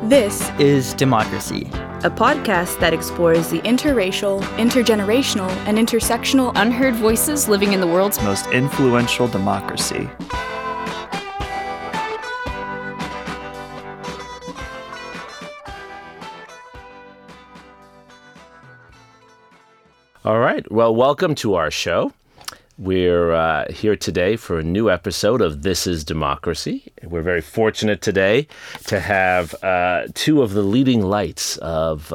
This is Democracy, a podcast that explores the interracial, intergenerational, and intersectional unheard voices living in the world's most influential democracy. All right. Well, welcome to our show. We're here today for a new episode of This is Democracy. We're very fortunate today to have two of the leading lights of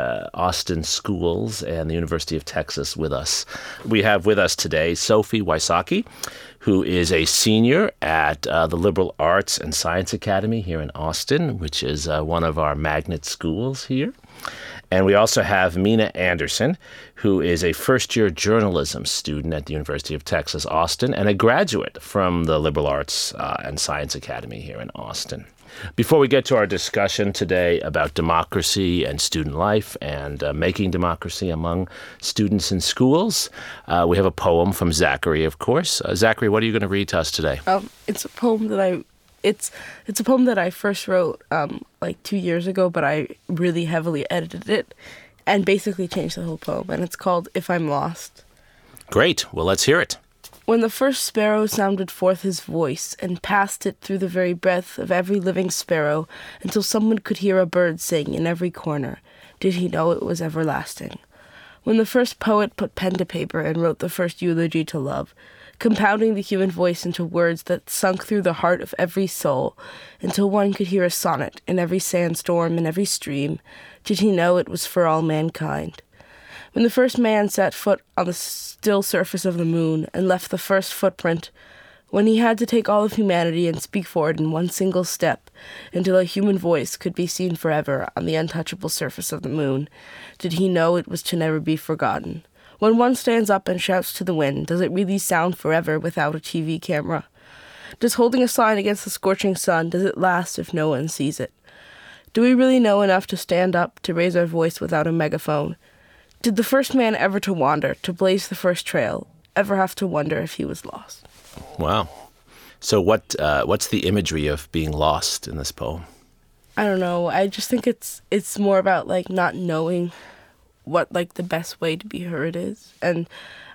Austin schools and the University of Texas with us. We have with us today Sophie Wysocki, who is a senior at the Liberal Arts and Science Academy here in Austin, which is one of our magnet schools here. And we also have Mina Anderson, who is a first-year journalism student at the University of Texas, Austin, and a graduate from the Liberal Arts and Science Academy here in Austin. Before we get to our discussion today about democracy and student life and making democracy among students in schools, we have a poem from Zachary, of course. Zachary, what are you going to read to us today? It's a poem that It's a poem that I first wrote like 2 years ago, but I really heavily edited it and basically changed the whole poem. And it's called If I'm Lost. Great. Well, let's hear it. When the first sparrow sounded forth his voice and passed it through the very breath of every living sparrow until someone could hear a bird sing in every corner, did he know it was everlasting? When the first poet put pen to paper and wrote the first eulogy to love, compounding the human voice into words that sunk through the heart of every soul until one could hear a sonnet in every sandstorm and every stream, did he know it was for all mankind? When the first man set foot on the still surface of the moon and left the first footprint, when he had to take all of humanity and speak for it in one single step until a human voice could be seen forever on the untouchable surface of the moon, did he know it was to never be forgotten? When one stands up and shouts to the wind, does it really sound forever without a TV camera? Does holding a sign against the scorching sun, does it last if no one sees it? Do we really know enough to stand up, to raise our voice without a megaphone? Did the first man ever to wander, to blaze the first trail, ever have to wonder if he was lost? Wow. So what's the imagery of being lost in this poem? I don't know. I just think it's more about like not knowing what like the best way to be heard is, and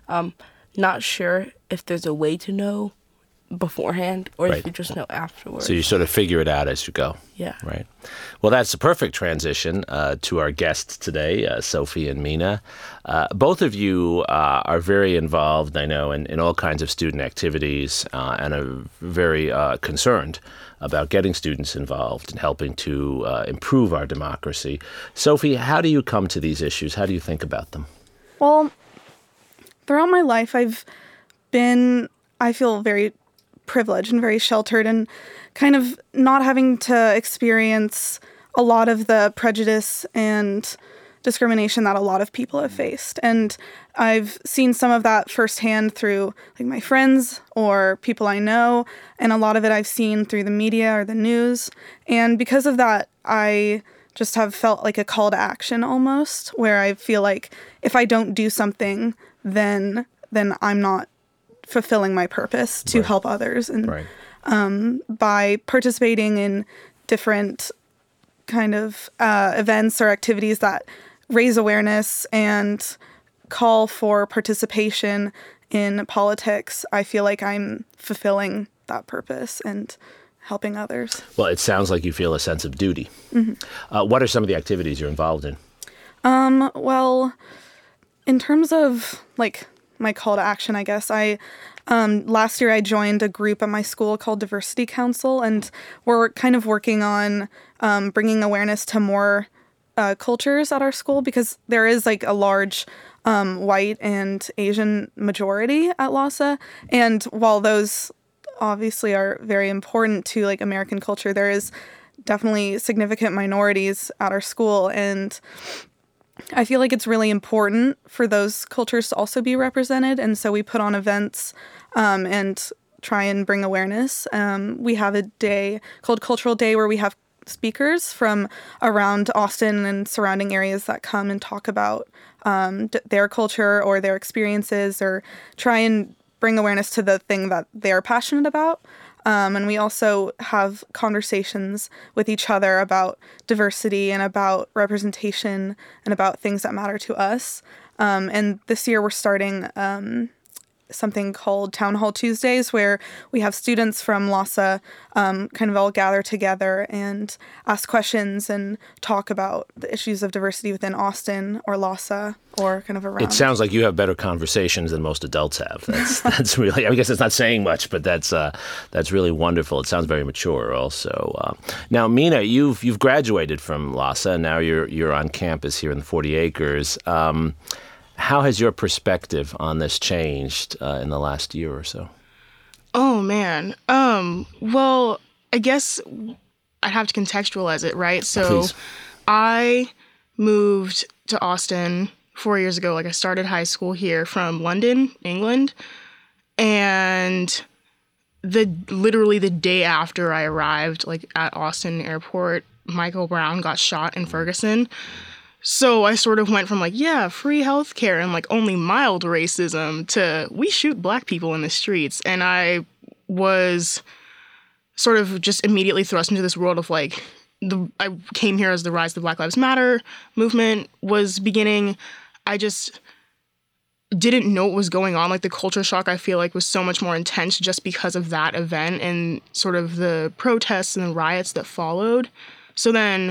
not sure if there's a way to know beforehand or right. if you just know afterwards. So you sort of figure it out as you go. Yeah. Right. Well, that's a perfect transition to our guests today, Sophie and Mina. Both of you are very involved, I know, in all kinds of student activities and are very concerned about getting students involved and helping to improve our democracy. Sophie, how do you come to these issues? How do you think about them? Well, throughout my life, I feel very privileged and very sheltered and kind of not having to experience a lot of the prejudice and discrimination that a lot of people have faced. And I've seen some of that firsthand through like my friends or people I know, and a lot of it I've seen through the media or the news. And because of that, I just have felt like a call to action almost, where I feel like if I don't do something, then I'm not fulfilling my purpose to help others. And by participating in different kind of events or activities that raise awareness and call for participation in politics, I feel like I'm fulfilling that purpose and helping others. Well, it sounds like you feel a sense of duty. Mm-hmm. What are some of the activities you're involved in? Well, in terms of like my call to action, I guess, last year I joined a group at my school called Diversity Council, and we're kind of working on bringing awareness to more cultures at our school, because there is like a large white and Asian majority at LASA. And while those obviously are very important to like American culture, there is definitely significant minorities at our school. And I feel like it's really important for those cultures to also be represented. And so we put on events and try and bring awareness. We have a day called Cultural Day where we have speakers from around Austin and surrounding areas that come and talk about their culture or their experiences, or try and bring awareness to the thing that they're passionate about. And we also have conversations with each other about diversity and about representation and about things that matter to us. And this year we're starting something called Town Hall Tuesdays, where we have students from LASA kind of all gather together and ask questions and talk about the issues of diversity within Austin or LASA or kind of around. It sounds like you have better conversations than most adults have. That's really, I guess it's not saying much, but that's really wonderful. It sounds very mature also. Now, Mina, you've graduated from LASA, and now you're on campus here in the 40 Acres. How has your perspective on this changed in the last year or so? Oh, man. Well, I guess I'd have to contextualize it, right? So Please. I moved to Austin 4 years ago. Like, I started high school here from London, England. And literally the day after I arrived, like, at Austin Airport, Michael Brown got shot in Ferguson. So I sort of went from like, yeah, free healthcare and like only mild racism to we shoot Black people in the streets. And I was sort of just immediately thrust into this world of like, I came here as the rise of the Black Lives Matter movement was beginning. I just didn't know what was going on. Like the culture shock, I feel like, was so much more intense just because of that event and sort of the protests and the riots that followed. So then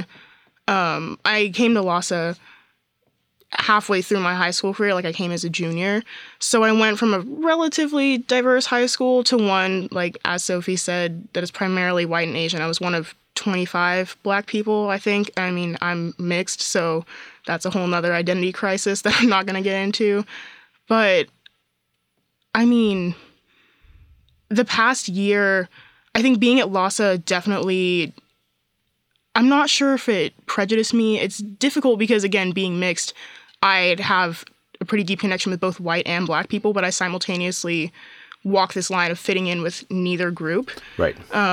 I came to LASA halfway through my high school career. Like, I came as a junior. So I went from a relatively diverse high school to one, like, as Sophie said, that is primarily white and Asian. I was one of 25 Black people, I think. I mean, I'm mixed, so that's a whole nother identity crisis that I'm not going to get into. But, I mean, the past year, I think being at LASA definitely, I'm not sure if it prejudiced me. It's difficult because, again, being mixed, I'd have a pretty deep connection with both white and Black people, but I simultaneously walk this line of fitting in with neither group. Right.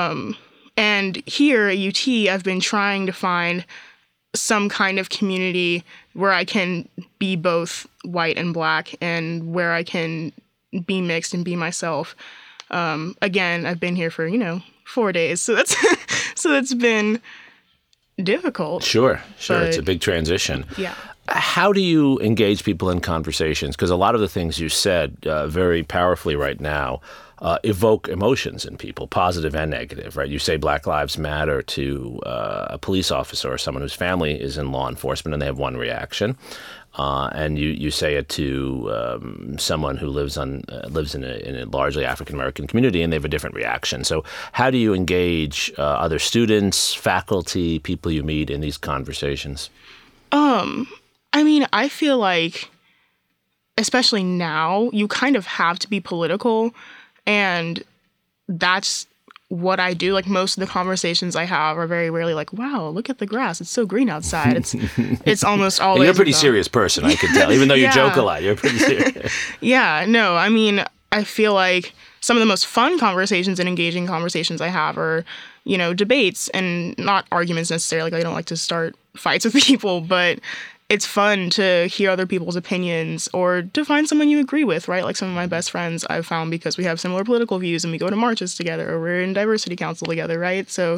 And here at UT, I've been trying to find some kind of community where I can be both white and Black and where I can be mixed and be myself. Again, I've been here for, 4 days, so that's been difficult. Sure. But It's a big transition. Yeah. How do you engage people in conversations? Because a lot of the things you said very powerfully right now evoke emotions in people, positive and negative, right? You say Black Lives Matter to a police officer or someone whose family is in law enforcement and they have one reaction. And you say it to someone who lives in a largely African-American community and they have a different reaction. So how do you engage other students, faculty, people you meet in these conversations? I mean, I feel like, especially now, you kind of have to be political, and that's what I do. Like, most of the conversations I have are very rarely like, wow, look at the grass, it's so green outside. It's almost always... You're a pretty serious person, I could tell. Even though you joke a lot, you're pretty serious. Yeah, no, I mean, I feel like some of the most fun conversations and engaging conversations I have are, debates and not arguments necessarily. Like, I don't like to start fights with people, but it's fun to hear other people's opinions or to find someone you agree with, right? Like some of my best friends I've found because we have similar political views and we go to marches together or we're in diversity council together, right? So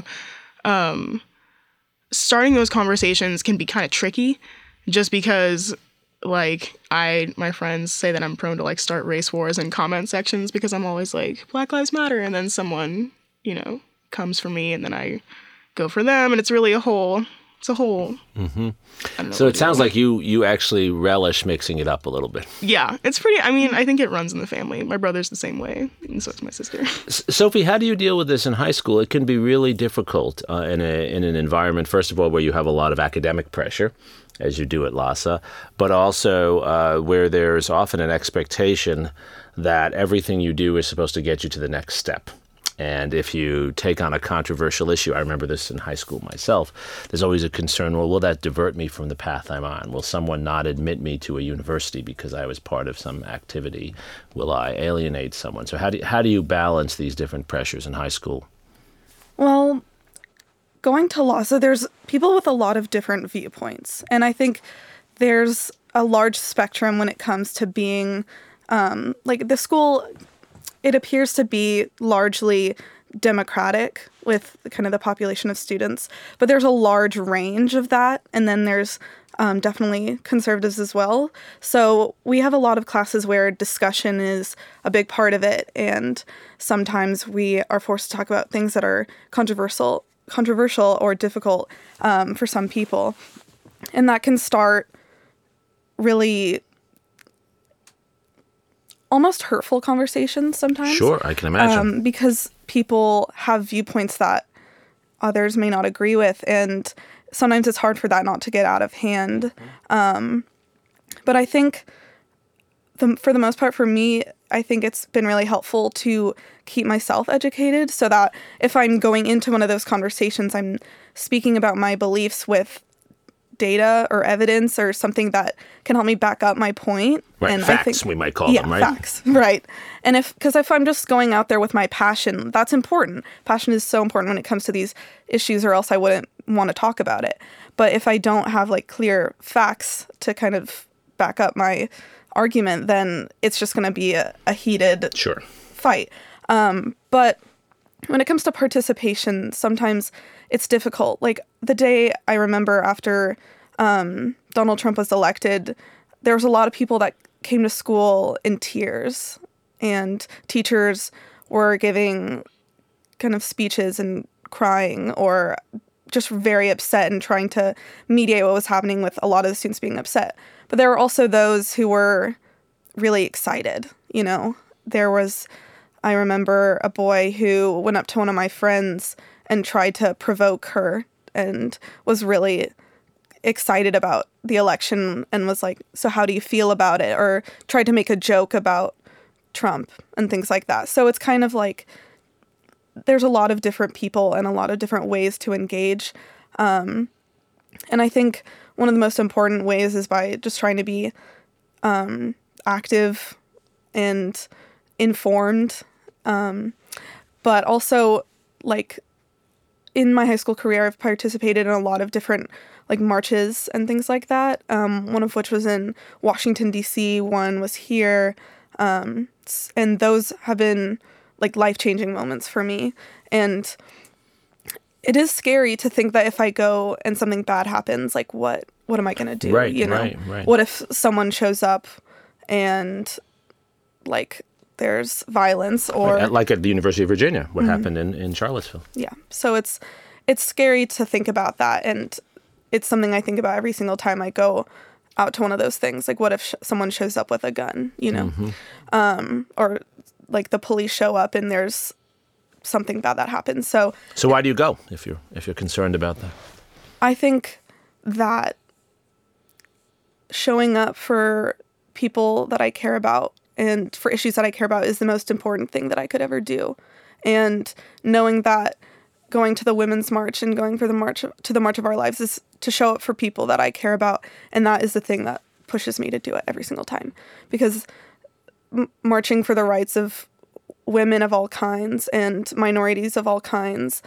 starting those conversations can be kind of tricky just because, like, my friends say that I'm prone to, like, start race wars in comment sections because I'm always like, Black Lives Matter, and then someone, comes for me and then I go for them, and it's really a whole... Mm-hmm. So it sounds like you actually relish mixing it up a little bit. Yeah, it's pretty, I think it runs in the family. My brother's the same way, and so is my sister. Sophie, how do you deal with this in high school? It can be really difficult in an environment, first of all, where you have a lot of academic pressure, as you do at LASA, but also where there's often an expectation that everything you do is supposed to get you to the next step. And if you take on a controversial issue, I remember this in high school myself, there's always a concern, well, will that divert me from the path I'm on? Will someone not admit me to a university because I was part of some activity? Will I alienate someone? So how do you balance these different pressures in high school? Well, going to LASA, there's people with a lot of different viewpoints. And I think there's a large spectrum when it comes to being, like, the school it appears to be largely Democratic with kind of the population of students, but there's a large range of that, and then there's definitely conservatives as well. So we have a lot of classes where discussion is a big part of it, and sometimes we are forced to talk about things that are controversial or difficult for some people, and that can start really almost hurtful conversations sometimes. Sure, I can imagine. Because people have viewpoints that others may not agree with, and sometimes it's hard for that not to get out of hand. But I think for the most part, for me, I think it's been really helpful to keep myself educated so that if I'm going into one of those conversations, I'm speaking about my beliefs with data or evidence or something that can help me back up my point. Right, and facts, I think, we might call them, right? Facts, right. And if I'm just going out there with my passion, that's important. Passion is so important when it comes to these issues, or else I wouldn't want to talk about it. But if I don't have like clear facts to kind of back up my argument, then it's just going to be a heated fight. But when it comes to participation, sometimes it's difficult. Like the day I remember after Donald Trump was elected, there was a lot of people that came to school in tears, and teachers were giving kind of speeches and crying or just very upset and trying to mediate what was happening with a lot of the students being upset. But there were also those who were really excited. You know, I remember a boy who went up to one of my friends and tried to provoke her and was really excited about the election and was like, so how do you feel about it? Or tried to make a joke about Trump and things like that. So it's kind of like there's a lot of different people and a lot of different ways to engage. And I think one of the most important ways is by just trying to be active and informed. But also, like, in my high school career, I've participated in a lot of different like marches and things like that. One of which was in Washington, D.C. One was here. And those have been like life-changing moments for me. And it is scary to think that if I go and something bad happens, like what am I going to do? Right, you know? right. What if someone shows up and like there's violence or like at the University of Virginia, what happened in Charlottesville. Yeah. So it's scary to think about that, and it's something I think about every single time I go out to one of those things. Like, what if someone shows up with a gun, you know? Or like the police show up and there's something bad that happens. So why do you go if you're concerned about that? I think that showing up for people that I care about and for issues that I care about is the most important thing that I could ever do. And knowing that going to the Women's March and going for the March of Our Lives is to show up for people that I care about. And that is the thing that pushes me to do it every single time. Because marching for the rights of women of all kinds and minorities of all kinds,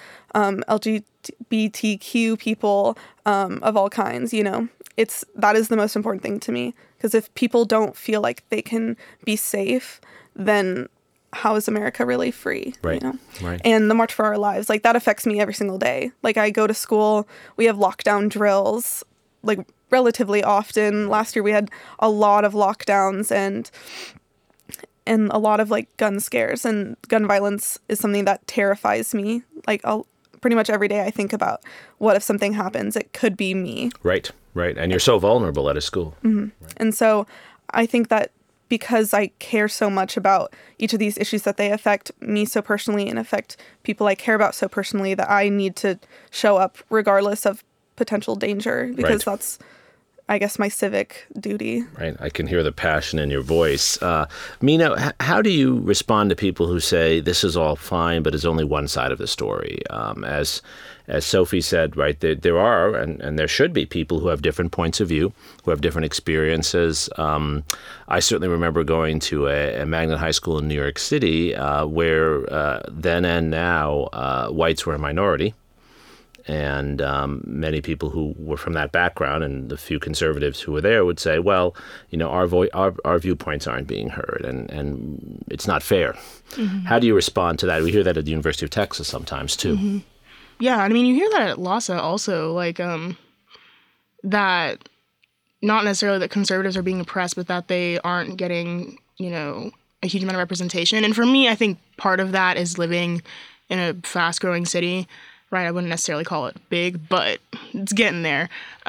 LGBTQ people of all kinds, you know, that is the most important thing to me. Because if people don't feel like they can be safe, then how is America really free? Right. You know? Right. And the March for Our Lives, like that affects me every single day. Like I go to school, we have lockdown drills, like relatively often. Last year we had a lot of lockdowns and a lot of like gun scares, and gun violence is something that terrifies me. Like pretty much every day I think about what if something happens, it could be me. Right. And you're so vulnerable at a school. Mm-hmm. Right. And so I think that because I care so much about each of these issues, that they affect me so personally and affect people I care about so personally, that I need to show up regardless of potential danger, because that's, I guess, my civic duty. Right. I can hear the passion in your voice. Mina, how do you respond to people who say this is all fine, but it's only one side of the story? As Sophie said, right, there are and there should be people who have different points of view, who have different experiences. I certainly remember going to a magnet high school in New York City where then and now whites were a minority. And many people who were from that background and the few conservatives who were there would say, well, our viewpoints aren't being heard and it's not fair. Mm-hmm. How do you respond to that? We hear that at the University of Texas sometimes, too. Mm-hmm. Yeah, I mean, you hear that at LASA also, that not necessarily that conservatives are being oppressed, but that they aren't getting, a huge amount of representation. And for me, I think part of that is living in a fast-growing city, right? I wouldn't necessarily call it big, but it's getting there.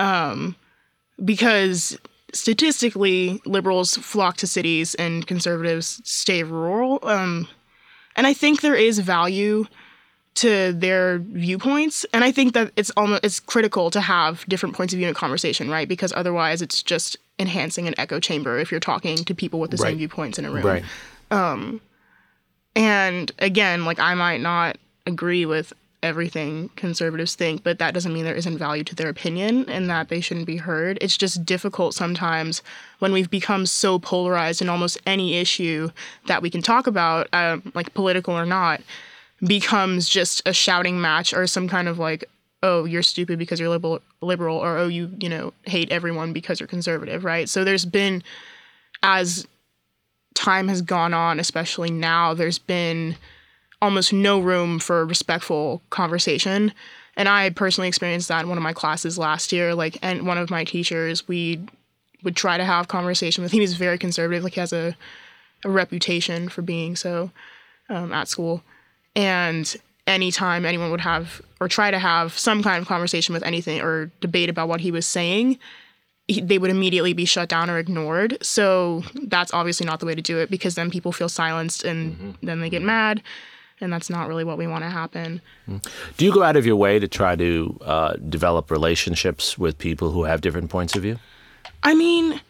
Because statistically, liberals flock to cities and conservatives stay rural. And I think there is value to their viewpoints. And I think that it's critical to have different points of view in a conversation, right? Because otherwise it's just enhancing an echo chamber if you're talking to people with the same viewpoints in a room. Right. And again, I might not agree with everything conservatives think, but that doesn't mean there isn't value to their opinion and that they shouldn't be heard. It's just difficult sometimes when we've become so polarized in almost any issue that we can talk about, political or not, becomes just a shouting match or some kind of oh, you're stupid because you're liberal, or oh, you hate everyone because you're conservative, right? So there's been, as time has gone on, especially now, there's been almost no room for respectful conversation. And I personally experienced that in one of my classes last year. And one of my teachers, we would try to have conversation with. He was very conservative. He has a reputation for being so at school. And anytime anyone would have or try to have some kind of conversation with anything or debate about what he was saying, they would immediately be shut down or ignored. So that's obviously not the way to do it, because then people feel silenced and then they get mad. And that's not really what we want to happen. Do you go out of your way to try to develop relationships with people who have different points of view? I mean,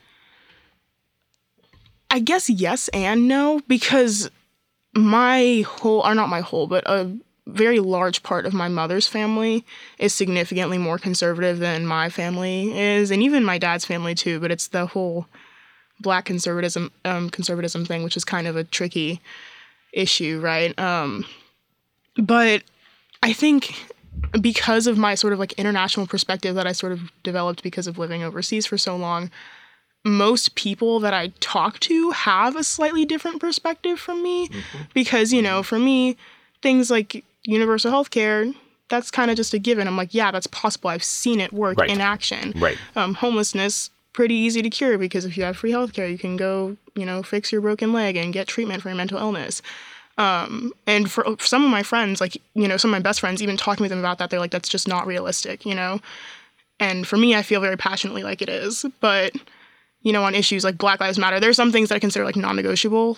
I guess yes and no, because but a very large part of my mother's family is significantly more conservative than my family is, and even my dad's family too, but it's the whole Black conservatism thing, which is kind of a tricky issue, right? But I think because of my sort of international perspective that I sort of developed because of living overseas for so long, most people that I talk to have a slightly different perspective from me, because, for me, things like universal health care, that's kind of just a given. I'm yeah, that's possible. I've seen it work in action. Right. Homelessness, pretty easy to cure, because if you have free health care, you can go, fix your broken leg and get treatment for your mental illness. And for some of my friends, some of my best friends, even talking with them about that, they're that's just not realistic, And for me, I feel very passionately like it is. But, on issues like Black Lives Matter, there's some things that I consider non-negotiable.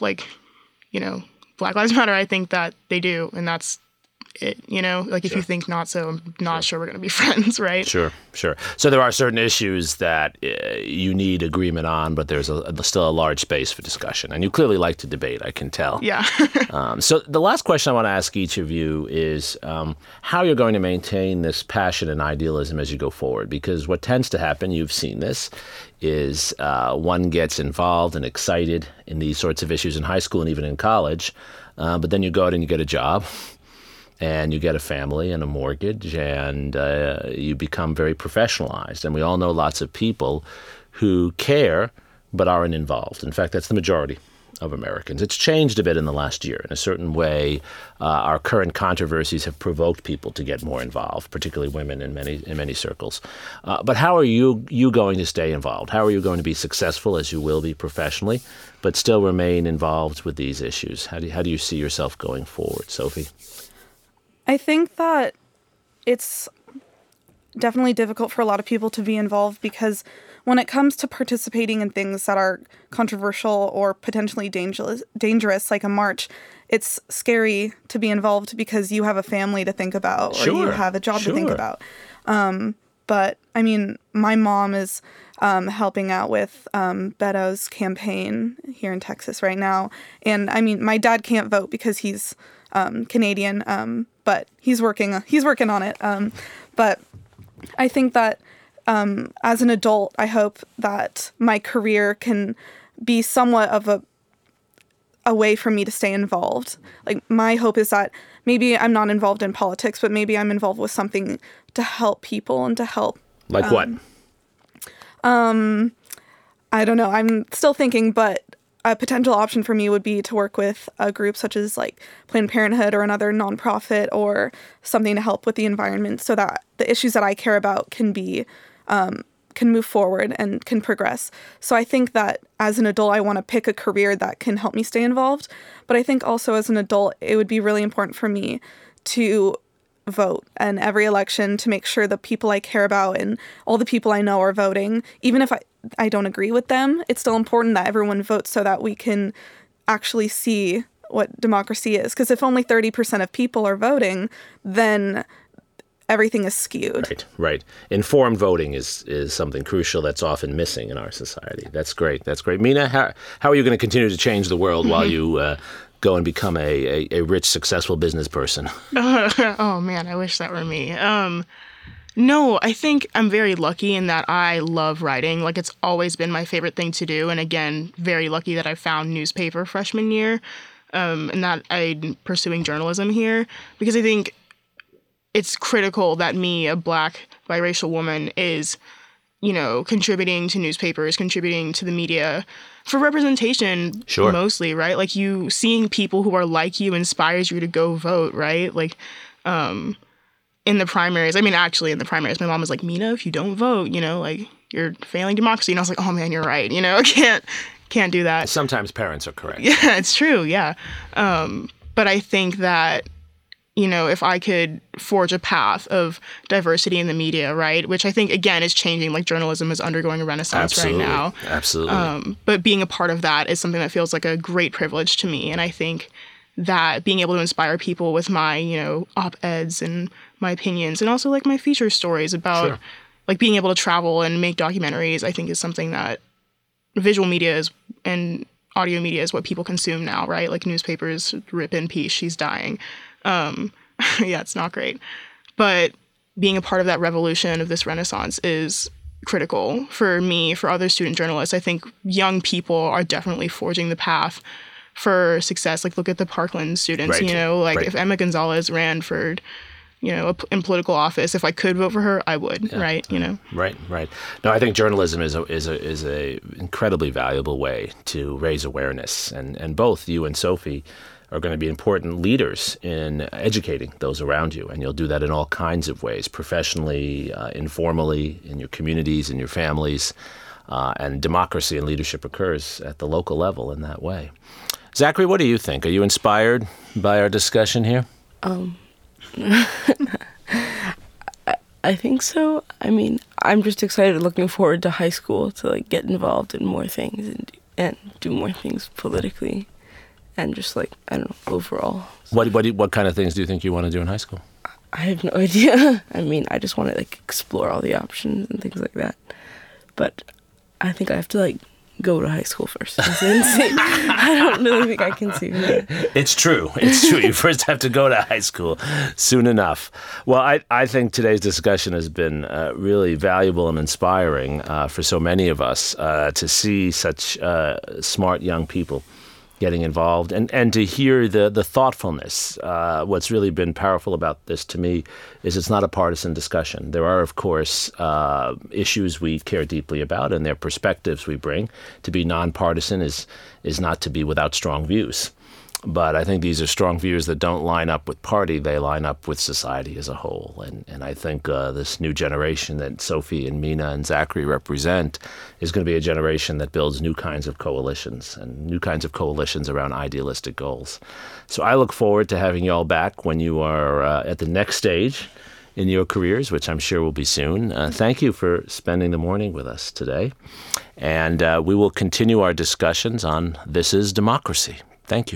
Black Lives Matter, I think that they do. And that's it, if you think not so, I'm not sure we're going to be friends, right? Sure. So there are certain issues that you need agreement on, but there's still a large space for discussion. And you clearly like to debate, I can tell. Yeah. So the last question I want to ask each of you is how you're going to maintain this passion and idealism as you go forward. Because what tends to happen, you've seen this, is one gets involved and excited in these sorts of issues in high school and even in college, but then you go out and you get a job. And you get a family and a mortgage, and you become very professionalized. And we all know lots of people who care but aren't involved. In fact, that's the majority of Americans. It's changed a bit in the last year. In a certain way, our current controversies have provoked people to get more involved, particularly women in many circles. But how are you going to stay involved? How are you going to be successful, as you will be professionally, but still remain involved with these issues? How do you see yourself going forward, Sophie? I think that it's definitely difficult for a lot of people to be involved, because when it comes to participating in things that are controversial or potentially dangerous, like a march, it's scary to be involved because you have a family to think about, or you have a job to think about. But I mean, my mom is helping out with Beto's campaign here in Texas right now. And I mean, my dad can't vote because he's Canadian, but he's working on it. But I think that as an adult, I hope that my career can be somewhat of a way for me to stay involved. Like, my hope is that maybe I'm not involved in politics, but maybe I'm involved with something to help people and to help. Like what? I don't know. I'm still thinking, but a potential option for me would be to work with a group such as like Planned Parenthood or another nonprofit or something to help with the environment so that the issues that I care about can be, can move forward and can progress. So I think that as an adult, I want to pick a career that can help me stay involved. But I think also as an adult, it would be really important for me to vote in every election to make sure the people I care about and all the people I know are voting. Even if I don't agree with them, it's still important that everyone votes so that we can actually see what democracy is. Because if only 30% of people are voting, then everything is skewed. Right. Informed voting is something crucial that's often missing in our society. That's great. Mina, how are you going to continue to change the world while you go and become a rich, successful business person? Oh, man, I wish that were me. No, I think I'm very lucky in that I love writing. Like, it's always been my favorite thing to do. And again, very lucky that I found newspaper freshman year and that I'm pursuing journalism here, because I think it's critical that me, a Black biracial woman, is, contributing to newspapers, contributing to the media for representation. Sure. Mostly, right? Like, you seeing people who are like you inspires you to go vote, right? Like, in the primaries, actually in the primaries, my mom was like, Mina, if you don't vote, like, you're failing democracy. And I was like, oh man, you're right. I can't do that. Sometimes parents are correct. Yeah, it's true. Yeah. But I think that, if I could forge a path of diversity in the media, right, which I think, again, is changing, like journalism is undergoing a renaissance right now. Absolutely. But being a part of that is something that feels like a great privilege to me. And I think that being able to inspire people with my, op-eds and my opinions and also like my feature stories about like being able to travel and make documentaries, I think is something that visual media is and audio media is what people consume now, right? Like newspapers, rip in peace, she's dying. Yeah, it's not great. But being a part of that revolution of this renaissance is critical for me, for other student journalists. I think young people are definitely forging the path for success. Like, look at the Parkland students, if Emma Gonzalez ran for, in political office, if I could vote for her, I would, right? Right. No, I think journalism is a incredibly valuable way to raise awareness. And both you and Sophie are going to be important leaders in educating those around you. And you'll do that in all kinds of ways, professionally, informally, in your communities, in your families. And democracy and leadership occurs at the local level in that way. Zachary, what do you think? Are you inspired by our discussion here? I think so. I'm just excited, looking forward to high school to like get involved in more things and do more things politically, and just like, I don't know, overall. What kind of things do you think you want to do in high school? I have no idea. I just want to like explore all the options and things like that. But I think I have to like go to high school first. I don't really think I can see that. It's true. You first have to go to high school soon enough. Well, I think today's discussion has been really valuable and inspiring for so many of us to see such smart young people getting involved and to hear the thoughtfulness. What's really been powerful about this to me is it's not a partisan discussion. There are, of course, issues we care deeply about and their perspectives we bring. To be nonpartisan is not to be without strong views. But I think these are strong views that don't line up with party, they line up with society as a whole. And I think this new generation that Sophie and Mina and Zachary represent is going to be a generation that builds new kinds of coalitions and new kinds of coalitions around idealistic goals. So I look forward to having you all back when you are at the next stage in your careers, which I'm sure will be soon. Thank you for spending the morning with us today. And we will continue our discussions on This is Democracy. Thank you.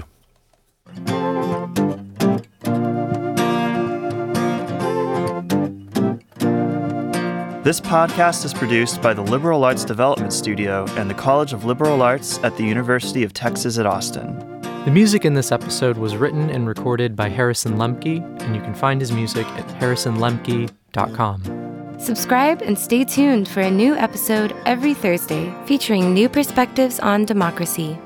This podcast is produced by the Liberal Arts Development Studio and the College of Liberal Arts at the University of Texas at Austin. The music in this episode was written and recorded by Harrison Lemke, and you can find his music at harrisonlemke.com. Subscribe and stay tuned for a new episode every Thursday featuring new perspectives on democracy.